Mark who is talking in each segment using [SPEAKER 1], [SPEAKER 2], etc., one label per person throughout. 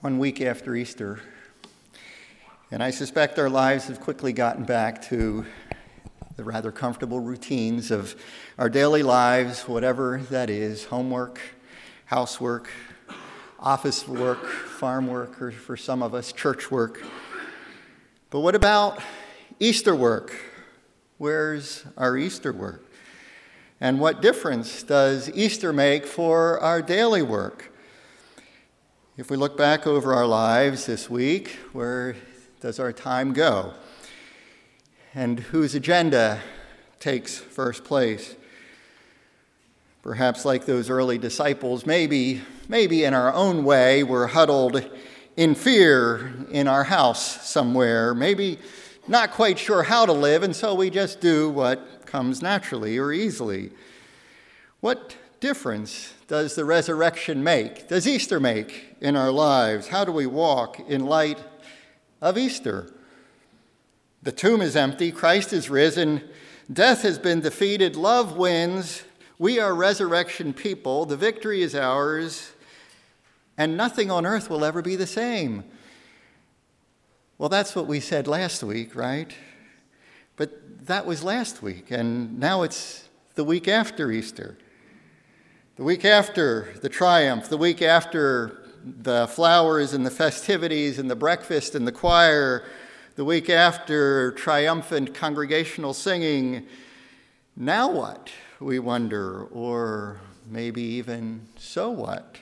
[SPEAKER 1] 1 week after Easter, and I suspect our lives have quickly gotten back to the rather comfortable routines of our daily lives, whatever that is, homework, housework, office work, farm work, or for some of us, church work. But what about Easter work? Where's our Easter work? And what difference does Easter make for our daily work? If we look back over our lives this week, where does our time go? And whose agenda takes first place? Perhaps like those early disciples, maybe in our own way, we're huddled in fear in our house somewhere, maybe not quite sure how to live, and so we just do what comes naturally or easily. What difference does the resurrection make? Does Easter make in our lives? How do we walk in light of Easter? The tomb is empty. Christ is risen. Death has been defeated. Love wins. We are resurrection people. The victory is ours. And nothing on earth will ever be the same. Well, that's what we said last week, right? But that was last week, and now it's the week after Easter. The week after the triumph, the week after the flowers and the festivities and the breakfast and the choir, the week after triumphant congregational singing. Now what, we wonder, or maybe even so what?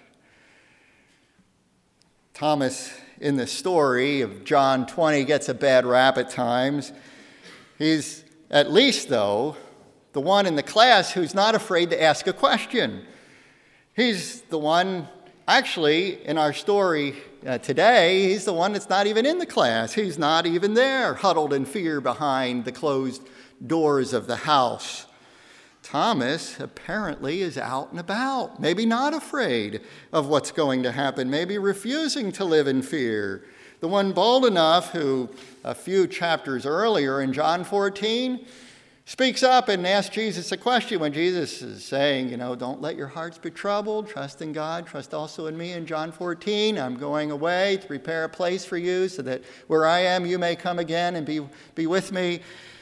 [SPEAKER 1] Thomas, in the story of John 20, gets a bad rap at times. He's at least, though, the one in the class who's not afraid to ask a question. He's the one, actually, in our story today, he's the one that's not even in the class. He's not even there, huddled in fear behind the closed doors of the house. Thomas apparently is out and about, maybe not afraid of what's going to happen, maybe refusing to live in fear. The one bold enough who, a few chapters earlier in John 14, speaks up and asks Jesus a question when Jesus is saying, don't let your hearts be troubled, trust in God, trust also in me. In John 14, I'm going away to prepare a place for you so that where I am, you may come again and be with me.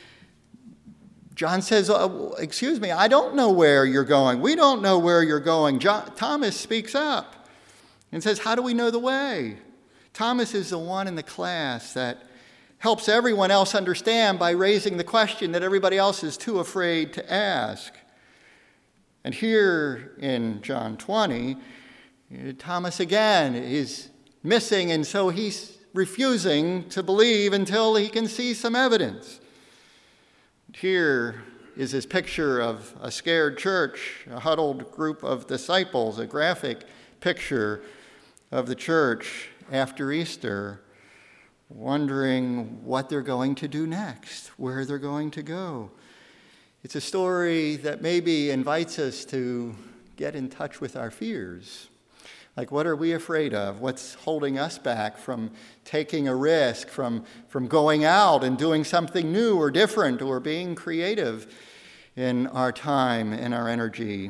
[SPEAKER 1] John says, excuse me, I don't know where you're going. We don't know where you're going. Thomas speaks up and says, how do we know the way? Thomas is the one in the class that helps everyone else understand by raising the question that everybody else is too afraid to ask. And here in John 20, Thomas again is missing, and so he's refusing to believe until he can see some evidence. Here is his picture of a scared church, a huddled group of disciples, a graphic picture of the church after Easter, wondering what they're going to do next, where they're going to go. It's a story that maybe invites us to get in touch with our fears. Like, what are we afraid of? What's holding us back from taking a risk, from going out and doing something new or different or being creative in our time and our energy?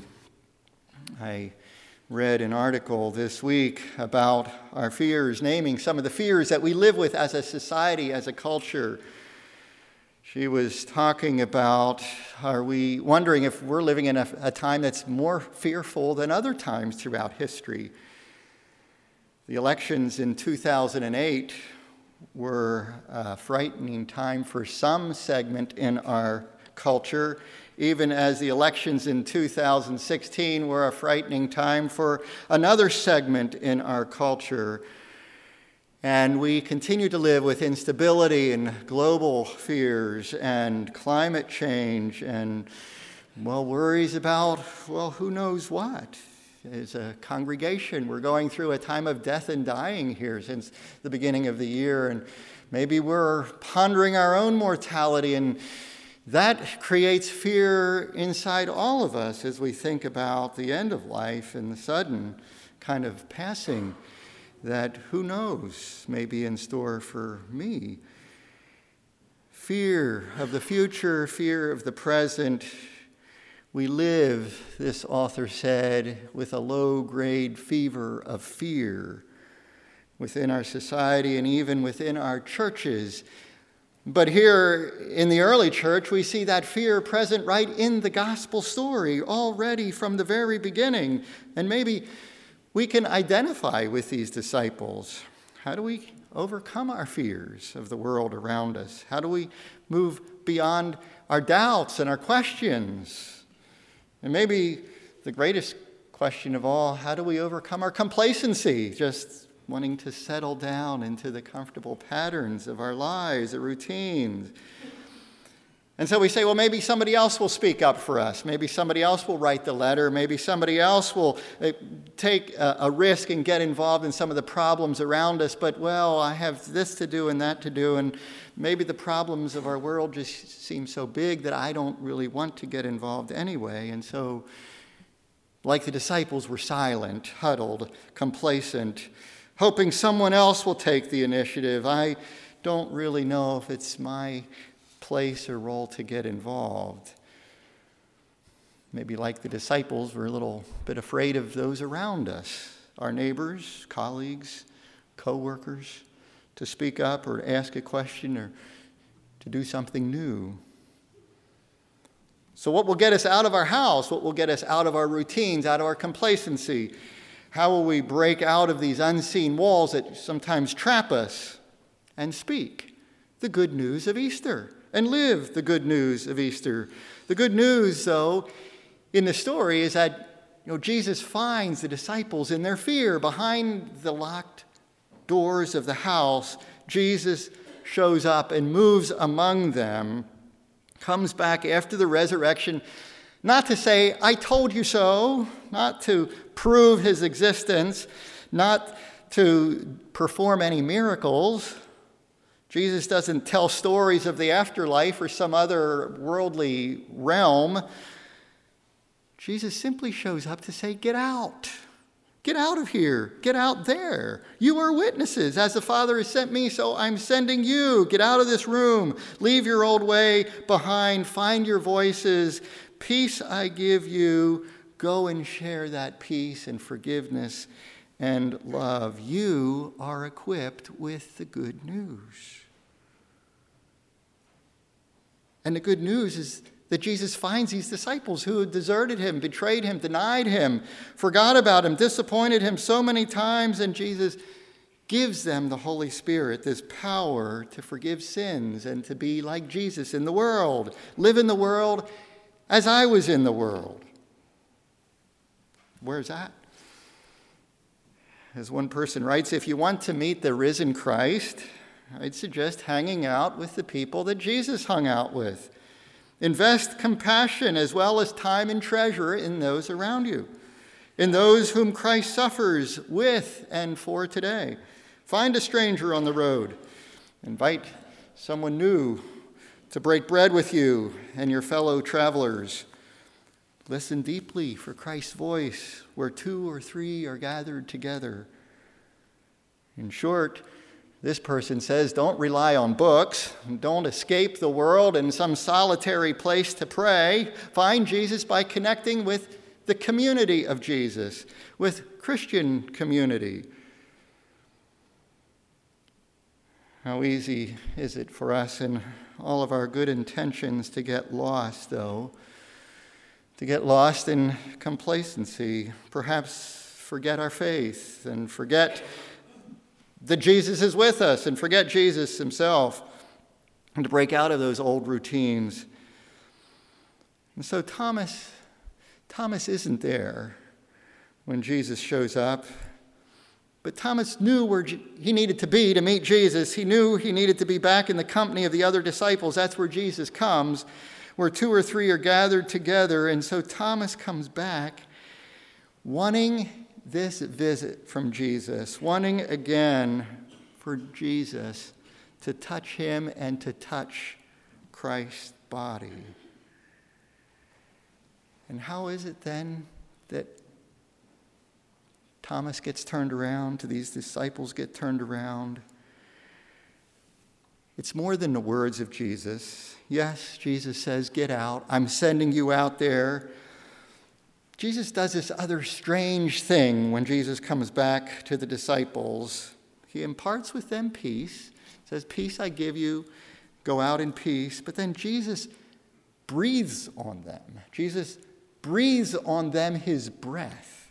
[SPEAKER 1] I read an article this week about our fears, naming some of the fears that we live with as a society, as a culture. She was talking about, are we wondering if we're living in a time that's more fearful than other times throughout history? The elections in 2008 were a frightening time for some segment in our culture, even as the elections in 2016 were a frightening time for another segment in our culture. And we continue to live with instability and global fears and climate change and, worries about, who knows what. As a congregation, we're going through a time of death and dying here since the beginning of the year, and maybe we're pondering our own mortality, and that creates fear inside all of us as we think about the end of life and the sudden kind of passing that, who knows, may be in store for me. Fear of the future, fear of the present. We live, this author said, with a low-grade fever of fear. within our society, and even within our churches. But here in the early church, we see that fear present right in the gospel story already from the very beginning. And maybe we can identify with these disciples. How do we overcome our fears of the world around us? How do we move beyond our doubts and our questions? And maybe the greatest question of all, how do we overcome our complacency, just wanting to settle down into the comfortable patterns of our lives, the routines? And so we say, well, maybe somebody else will speak up for us. Maybe somebody else will write the letter. Maybe somebody else will take a risk and get involved in some of the problems around us. But, well, I have this to do and that to do. And maybe the problems of our world just seem so big that I don't really want to get involved anyway. And so, like the disciples, we're silent, huddled, complacent, hoping someone else will take the initiative. I don't really know if it's my place or role to get involved. Maybe like the disciples, we're a little bit afraid of those around us, our neighbors, colleagues, co-workers, to speak up or ask a question or to do something new. So what will get us out of our house? What will get us out of our routines, out of our complacency? How will we break out of these unseen walls that sometimes trap us and speak the good news of Easter and live the good news of Easter? The good news, though, in the story is that Jesus finds the disciples in their fear behind the locked doors of the house. Jesus shows up and moves among them, comes back after the resurrection, not to say, I told you so, not to prove his existence, not to perform any miracles. Jesus doesn't tell stories of the afterlife or some other worldly realm. Jesus simply shows up to say, get out. Get out of here. Get out there. You are witnesses. As the Father has sent me, so I'm sending you. Get out of this room. Leave your old way behind. Find your voices. Peace I give you. Go and share that peace and forgiveness and love. You are equipped with the good news. And the good news is that Jesus finds these disciples who had deserted him, betrayed him, denied him, forgot about him, disappointed him so many times, and Jesus gives them the Holy Spirit, this power to forgive sins and to be like Jesus in the world, live in the world as I was in the world. Where's that? As one person writes, if you want to meet the risen Christ, I'd suggest hanging out with the people that Jesus hung out with. Invest compassion as well as time and treasure in those around you, in those whom Christ suffers with and for today. Find a stranger on the road. Invite someone new to break bread with you and your fellow travelers. Listen deeply for Christ's voice where 2 or 3 are gathered together. In short, this person says, don't rely on books. Don't escape the world in some solitary place to pray. Find Jesus by connecting with the community of Jesus, with Christian community. How easy is it for us in all of our good intentions to get lost, though? To get lost in complacency, perhaps forget our faith and forget that Jesus is with us and forget Jesus himself, and to break out of those old routines. And so Thomas isn't there when Jesus shows up, but Thomas knew where he needed to be to meet Jesus. He knew he needed to be back in the company of the other disciples. That's where Jesus comes, where 2 or 3 are gathered together. And so Thomas comes back wanting this visit from Jesus, wanting again for Jesus to touch him and to touch Christ's body. And how is it then that Thomas gets turned around, to these disciples get turned around? It's more than the words of Jesus. Yes, Jesus says, get out. I'm sending you out there. Jesus does this other strange thing when Jesus comes back to the disciples. He imparts with them peace, says, peace I give you, go out in peace. But then Jesus breathes on them. Jesus breathes on them his breath.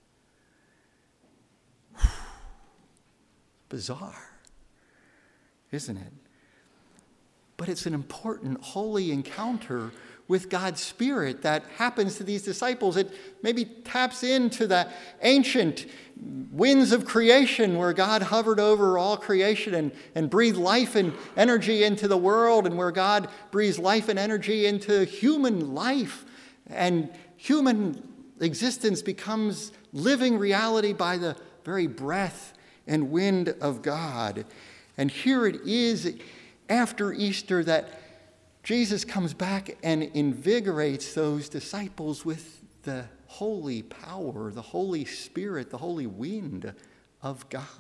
[SPEAKER 1] Bizarre, isn't it? But it's an important holy encounter with God's Spirit that happens to these disciples. It maybe taps into the ancient winds of creation where God hovered over all creation and breathed life and energy into the world, and where God breathes life and energy into human life. And human existence becomes living reality by the very breath and wind of God. And here it is after Easter that Jesus comes back and invigorates those disciples with the holy power, the Holy Spirit, the holy wind of God.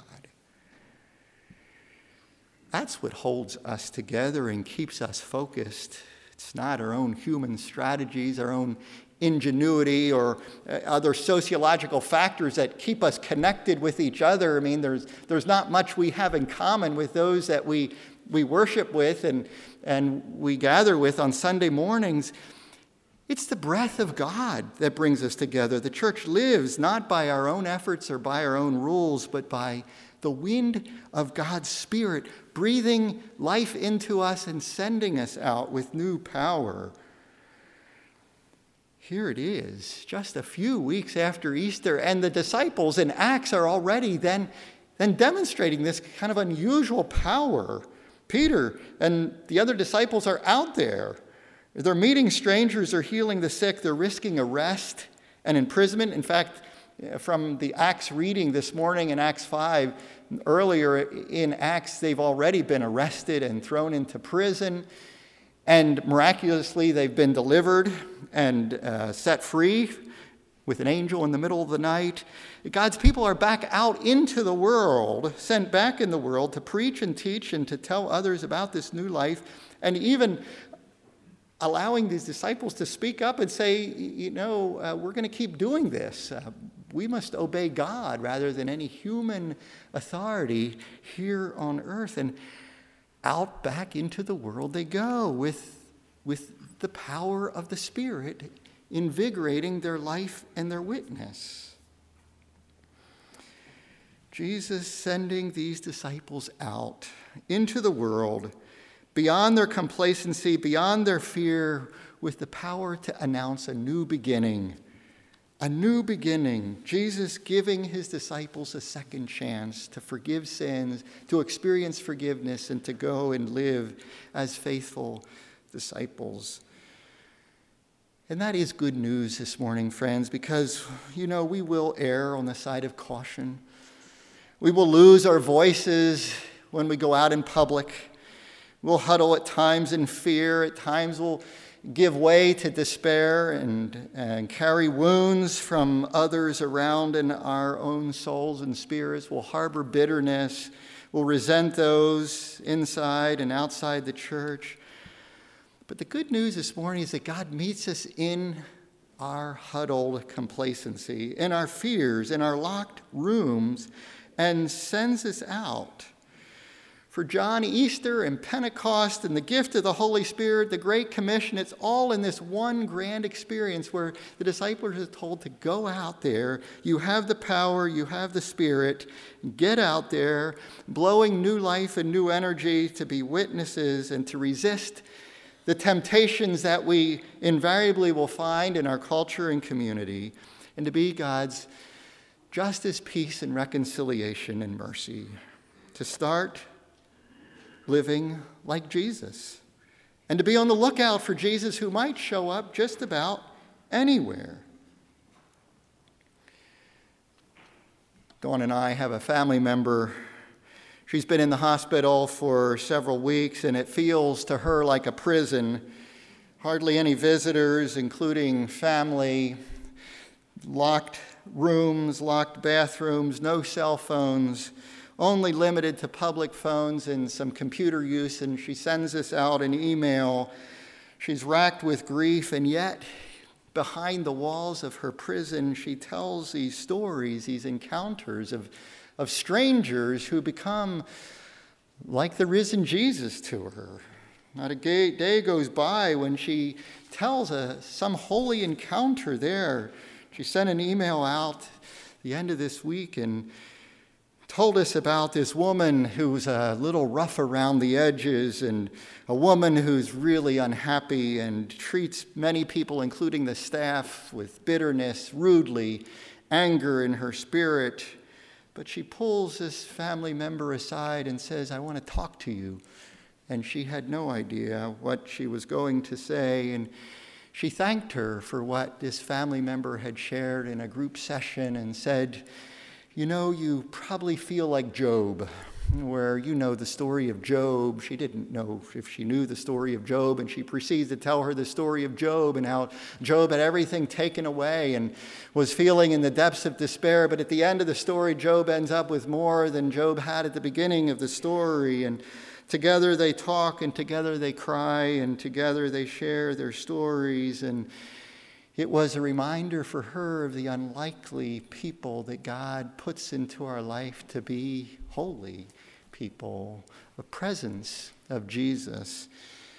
[SPEAKER 1] That's what holds us together and keeps us focused. It's not our own human strategies, our own ingenuity, or other sociological factors that keep us connected with each other. I mean, there's not much we have in common with those that we worship with and we gather with on Sunday mornings. It's the breath of God that brings us together. The church lives not by our own efforts or by our own rules, but by the wind of God's Spirit breathing life into us and sending us out with new power. Here it is, just a few weeks after Easter, and the disciples in Acts are already then demonstrating this kind of unusual power. Peter and the other disciples are out there. They're meeting strangers, they're healing the sick, they're risking arrest and imprisonment. In fact, from the Acts reading this morning in Acts 5, earlier in Acts, they've already been arrested and thrown into prison. And miraculously, they've been delivered and set free with an angel in the middle of the night. God's people are back out into the world, sent back in the world to preach and teach and to tell others about this new life, and even allowing these disciples to speak up and say, we're going to keep doing this. We must obey God rather than any human authority here on earth. And out back into the world they go with the power of the Spirit invigorating their life and their witness. Jesus sending these disciples out into the world beyond their complacency, beyond their fear, with the power to announce a new beginning. A new beginning. Jesus giving his disciples a second chance to forgive sins, to experience forgiveness, and to go and live as faithful disciples. And that is good news this morning, friends, because, we will err on the side of caution. We will lose our voices when we go out in public. We'll huddle at times in fear. At times we'll give way to despair and carry wounds from others around in our own souls and spirits. We'll harbor bitterness. We'll resent those inside and outside the church. But the good news this morning is that God meets us in our huddled complacency, in our fears, in our locked rooms, and sends us out. For John, Easter and Pentecost and the gift of the Holy Spirit, the Great Commission, it's all in this one grand experience where the disciples are told to go out there. You have the power, you have the Spirit. Get out there, blowing new life and new energy to be witnesses and to resist the temptations that we invariably will find in our culture and community, and to be God's justice, peace, and reconciliation and mercy. To start living like Jesus, and to be on the lookout for Jesus who might show up just about anywhere. Dawn and I have a family member. She's been in the hospital for several weeks, and it feels to her like a prison. Hardly any visitors, including family, locked rooms, locked bathrooms, no cell phones, only limited to public phones and some computer use, and she sends us out an email. She's racked with grief, and yet behind the walls of her prison, she tells these stories, these encounters of of strangers who become like the risen Jesus to her. Not a day goes by when she tells some holy encounter there. She sent an email out the end of this week and told us about this woman who's a little rough around the edges, and a woman who's really unhappy and treats many people, including the staff, with bitterness, rudely, anger in her spirit. But she pulls this family member aside and says, "I want to talk to you." And she had no idea what she was going to say. And she thanked her for what this family member had shared in a group session and said, "You know, you probably feel like Job," where you know the story of Job. She didn't know if she knew the story of Job, and she proceeds to tell her the story of Job and how Job had everything taken away and was feeling in the depths of despair. But at the end of the story, Job ends up with more than Job had at the beginning of the story. And together they talk, and together they cry, and together they share their stories. And it was a reminder for her of the unlikely people that God puts into our life to be holy people, a presence of Jesus.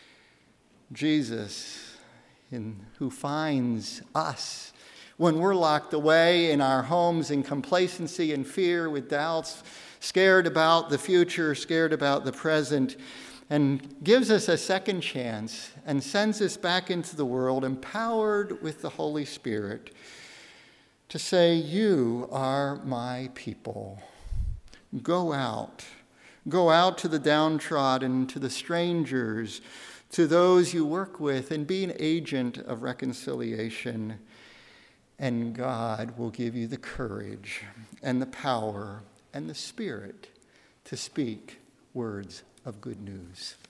[SPEAKER 1] Jesus, who finds us when we're locked away in our homes in complacency and fear with doubts, scared about the future, scared about the present, and gives us a second chance and sends us back into the world empowered with the Holy Spirit to say, "You are my people. Go out. Go out to the downtrodden, to the strangers, to those you work with, and be an agent of reconciliation." And God will give you the courage and the power and the Spirit to speak words of good news.